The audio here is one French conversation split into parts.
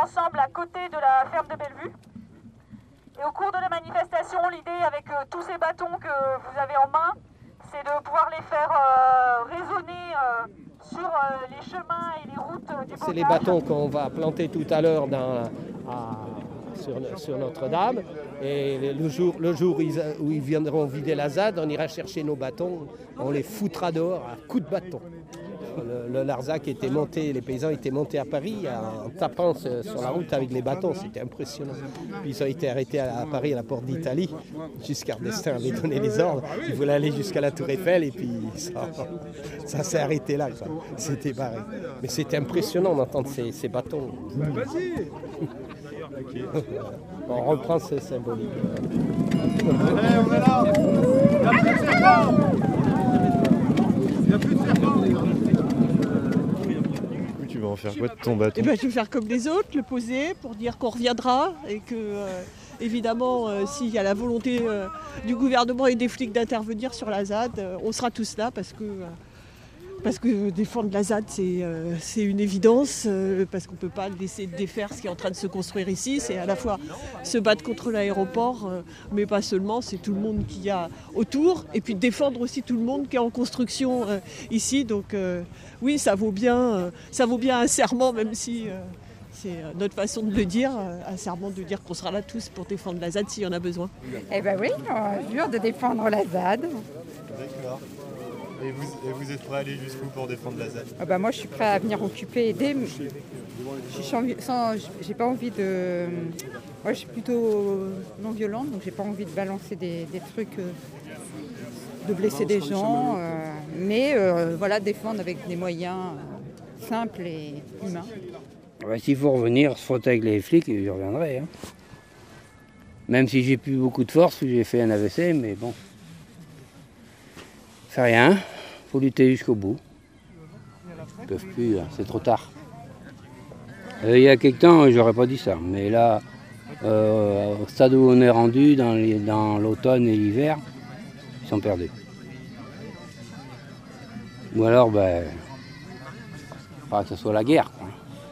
ensemble à côté de la ferme de Bellevue. Et au cours de la manifestation, l'idée avec tous ces bâtons que vous avez en main, c'est de pouvoir les faire résonner sur les chemins et les routes du bocage. C'est les bâtons qu'on va planter tout à l'heure sur Notre-Dame. Et le jour où ils viendront vider la ZAD, on ira chercher nos bâtons, on les foutra dehors à coups de bâton. Le Larzac était monté, les paysans étaient montés à Paris en tapant sur la route avec les bâtons, c'était impressionnant. Puis ils ont été arrêtés à Paris, à la porte d'Italie. Giscard d'Estaing avait donné les ordres, ils voulaient aller jusqu'à la Tour Eiffel et puis ça s'est arrêté là, quoi. C'était barré. Mais c'était impressionnant d'entendre ces bâtons. Vas-y. On reprend ces symboliques. Allez, on est là. Il n'y a plus de serpent. Tu vas en faire quoi de ton bâton? Je vais faire comme les autres, le poser pour dire qu'on reviendra et que, évidemment, s'il y a la volonté du gouvernement et des flics d'intervenir sur la ZAD, on sera tous là parce que défendre la ZAD, c'est une évidence, parce qu'on ne peut pas laisser défaire ce qui est en train de se construire ici. C'est à la fois se battre contre l'aéroport, mais pas seulement, c'est tout le monde qu'il y a autour, et puis défendre aussi tout le monde qui est en construction ici. Donc oui, ça vaut bien un serment, même si c'est notre façon de le dire, un serment de dire qu'on sera là tous pour défendre la ZAD s'il y en a besoin. Eh bien oui, on jure de défendre la ZAD. D'accord. Et vous êtes prêt à aller jusqu'où pour défendre la ZAD? Moi je suis prêt à venir occuper, aider. J'ai pas envie de... Moi je suis plutôt non violente, donc j'ai pas envie de balancer des trucs, de blesser des gens. Mais voilà, défendre avec des moyens simples et humains. S'il faut revenir, se frotter avec les flics, je reviendrai. Hein. Même si j'ai plus beaucoup de force, j'ai fait un AVC, mais bon. C'est rien, faut lutter jusqu'au bout. Ils ne peuvent plus, c'est trop tard. Il y a quelque temps, j'aurais pas dit ça, mais là, au stade où on est rendu, dans l'automne et l'hiver, ils sont perdus. Ou alors, il faudra que ce soit la guerre, quoi.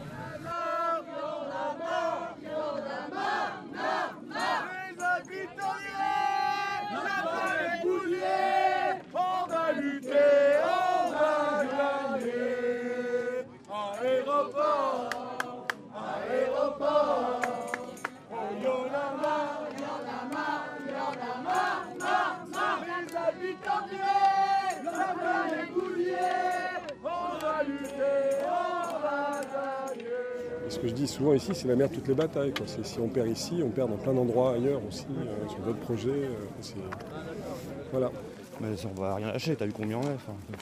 Ce que je dis souvent ici, c'est la mère de toutes les batailles, quoi. Si on perd ici, on perd dans plein d'endroits ailleurs aussi, sur d'autres projets. Voilà. Mais on va rien lâcher, t'as vu combien on est.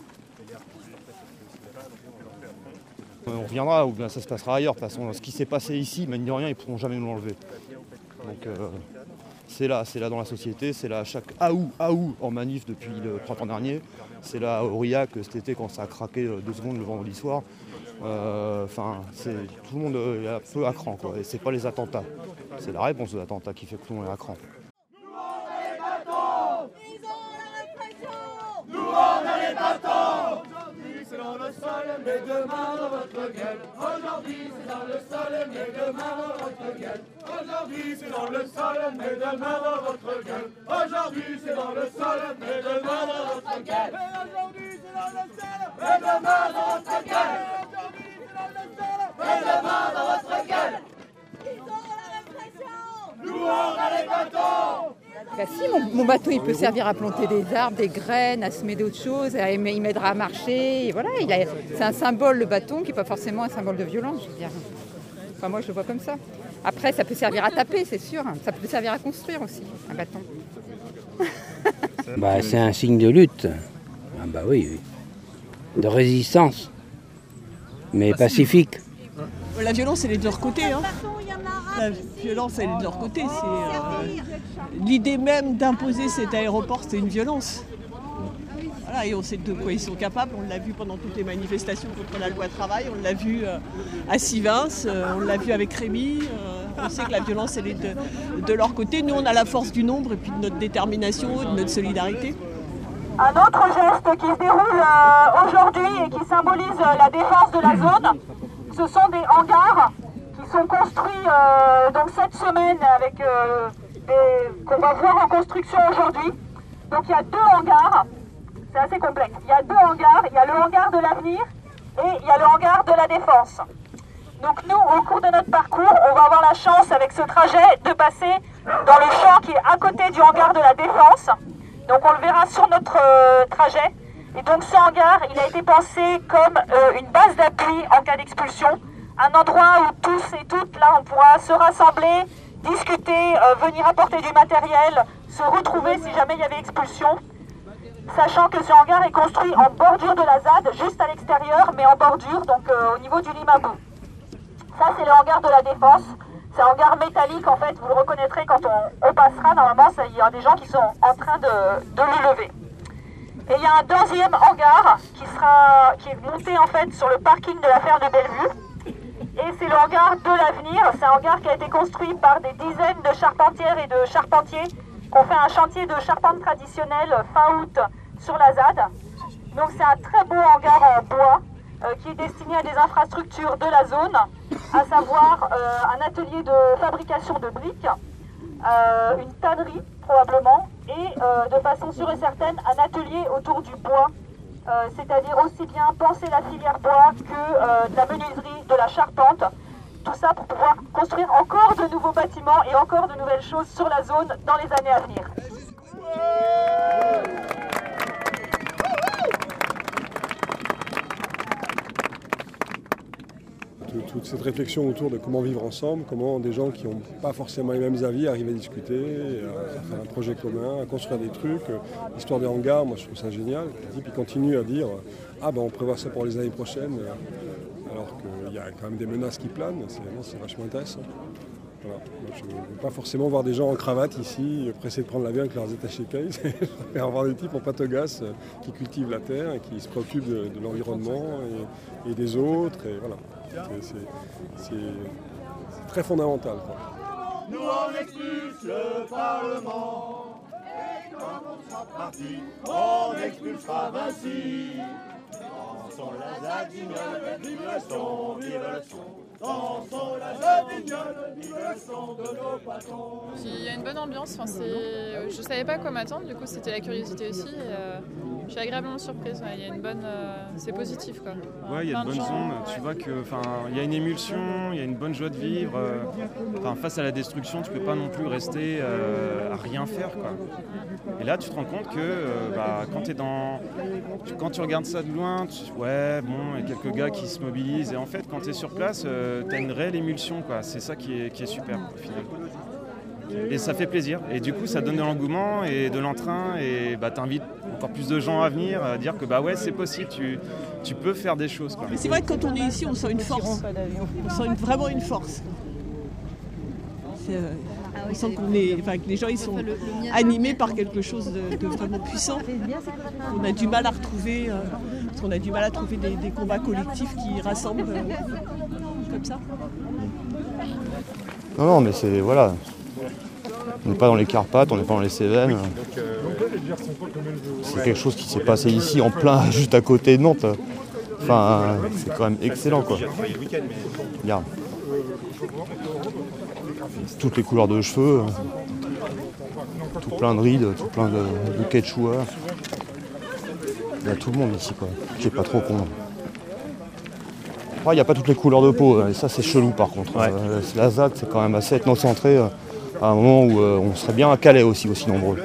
On reviendra, ou bien ça se passera ailleurs. De toute façon, ce qui s'est passé ici, mine de rien, ils ne pourront jamais nous l'enlever. Donc c'est là dans la société, c'est là à chaque Août en manif depuis le printemps dernier. C'est là à Aurillac cet été quand ça a craqué 2 secondes le vendredi soir. Tout le monde est un peu à cran, quoi. Et c'est pas les attentats. C'est la réponse aux attentats qui fait que tout le monde est à cran. C'est dans le sol, mais demain dans votre gueule. Aujourd'hui, c'est dans le sol, mais demain dans votre gueule. Aujourd'hui, c'est dans le sol, mais demain dans votre gueule. Aujourd'hui, c'est dans le sol, mais demain dans votre gueule. Aujourd'hui, c'est dans le sol, mais demain dans votre gueule. Aujourd'hui, c'est dans le sol, mais demain dans votre gueule. Ils ont la répression. Nous, on a les bâtons. Si, mon bâton il peut servir à planter des arbres, des graines, à semer d'autres choses, il m'aidera à marcher. Et voilà, c'est un symbole, le bâton, qui n'est pas forcément un symbole de violence, je veux dire. Enfin, moi je le vois comme ça. Après, ça peut servir à taper, c'est sûr. Ça peut servir à construire aussi, un bâton. C'est un signe de lutte. Oui. De résistance. Mais pacifique. La violence, elle est de leur côté. Hein. La violence, elle est de leur côté. L'idée même d'imposer cet aéroport, c'est une violence. Voilà, et on sait de quoi ils sont capables. On l'a vu pendant toutes les manifestations contre la loi travail. On l'a vu à Sivins. On l'a vu avec Rémy. On sait que la violence, elle est de leur côté. Nous, on a la force du nombre et puis de notre détermination, de notre solidarité. Un autre geste qui se déroule aujourd'hui et qui symbolise la défense de la zone, ce sont des hangars qui sont construits donc cette semaine avec qu'on va voir en construction aujourd'hui. Donc il y a 2 hangars, c'est assez complexe. Il y a 2 hangars, il y a le hangar de l'avenir et il y a le hangar de la défense. Donc nous, au cours de notre parcours, on va avoir la chance avec ce trajet de passer dans le champ qui est à côté du hangar de la défense. Donc on le verra sur notre trajet. Et donc ce hangar, il a été pensé comme une base d'appui en cas d'expulsion. Un endroit où tous et toutes, là, on pourra se rassembler, discuter, venir apporter du matériel, se retrouver si jamais il y avait expulsion. Sachant que ce hangar est construit en bordure de la ZAD, juste à l'extérieur, mais en bordure, donc au niveau du Limabou. Ça, c'est le hangar de la défense. C'est un hangar métallique, en fait, vous le reconnaîtrez quand on passera. Normalement, il y a des gens qui sont en train de le lever. Et il y a un deuxième hangar qui est monté, en fait, sur le parking de la ferme de Bellevue. Et c'est le hangar de l'avenir. C'est un hangar qui a été construit par des dizaines de charpentières et de charpentiers qui ont fait un chantier de charpente traditionnelle fin août sur la ZAD. Donc c'est un très beau hangar en bois qui est destiné à des infrastructures de la zone, à savoir un atelier de fabrication de briques, une tannerie probablement, et de façon sûre et certaine un atelier autour du bois, c'est-à-dire aussi bien penser la filière bois que de la menuiserie, de la charpente, tout ça pour pouvoir construire encore de nouveaux bâtiments et encore de nouvelles choses sur la zone dans les années à venir. Toute cette réflexion autour de comment vivre ensemble, comment des gens qui n'ont pas forcément les mêmes avis arrivent à discuter, à faire un projet commun, à construire des trucs. L'histoire des hangars, moi je trouve ça génial. Et puis ils continuent à dire « Ah ben on prévoit ça pour les années prochaines », alors qu'il y a quand même des menaces qui planent, c'est vachement intéressant. Voilà. Je ne veux pas forcément voir des gens en cravate ici, pressés de prendre l'avion avec leurs attachés case, et avoir des types en patogas qui cultivent la terre et qui se préoccupent de l'environnement et des autres. Et voilà. C'est très fondamental, quoi. Nous on expulse le Parlement, et quand on sera parti, on expulsera Vinci. Dansons la Zadignole, vive le son, vive le son. Dansons la Zadignole, vive le son de nos patrons. Il y a une bonne ambiance, je ne savais pas quoi m'attendre, du coup c'était la curiosité aussi. Je suis agréablement surprise, il y a une bonne, c'est positif quoi. Ouais, il y a de bonnes ondes, tu vois que, il y a une émulsion, il y a une bonne joie de vivre. Face à la destruction, tu peux pas non plus rester à rien faire quoi. Et là, tu te rends compte que quand tu regardes ça de loin, il y a quelques gars qui se mobilisent et en fait, quand tu es sur place, tu as une réelle émulsion quoi. C'est ça qui est super au final. Et ça fait plaisir. Et du coup, ça donne de l'engouement et de l'entrain. Et t'invites encore plus de gens à venir, à dire que c'est possible, tu peux faire des choses. Quoi. Mais c'est vrai que quand on est ici, on sent une force. On sent vraiment une force. On sent que les gens ils sont animés par quelque chose de vraiment puissant. On a du mal à retrouver, parce qu'on a du mal à trouver des combats collectifs qui rassemblent comme ça. Non, mais c'est voilà. On n'est pas dans les Carpates, on n'est pas dans les Cévennes. C'est quelque chose qui s'est passé ici en plein, juste à côté de Nantes. C'est quand même excellent quoi. Regarde. Toutes les couleurs de cheveux, tout plein de rides, tout plein de quechua. Il y a tout le monde ici quoi, qui est pas trop con. Il n'y a pas toutes les couleurs de peau, et ça c'est chelou par contre. Ouais. La ZAD c'est quand même assez ethnocentré. À un moment où on serait bien à Calais aussi nombreux.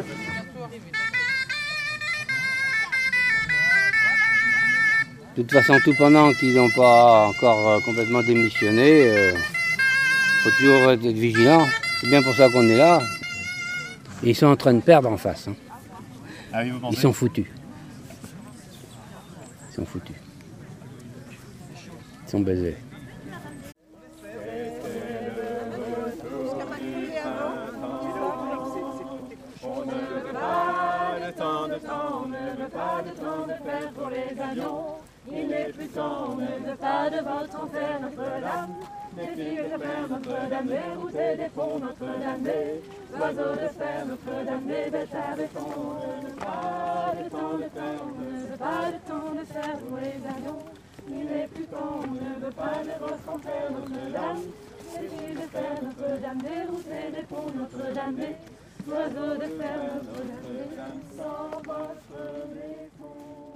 De toute façon, tout pendant qu'ils n'ont pas encore complètement démissionné, faut toujours être vigilant. C'est bien pour ça qu'on est là. Et ils sont en train de perdre en face. Hein. Ah oui, vous pensez ? Ils sont foutus. Ils sont baisés. Il n'est plus temps, ne pas de votre enfer, Notre-Dame. Des filles de fer, Notre-Dame, des routes et des ponts, Notre-Dame, des oiseaux de fer, Notre-Dame, des bêtes à béton. Ne pas de temps de fer, ne pas de temps de fer pour les avions. Il n'est plus temps, ne veut pas de votre enfer, Notre-Dame. Épée de fer, Notre-Dame des routes des ponts, Notre-Dame des oiseaux de fer, Notre-Dame des sans votre des ponts.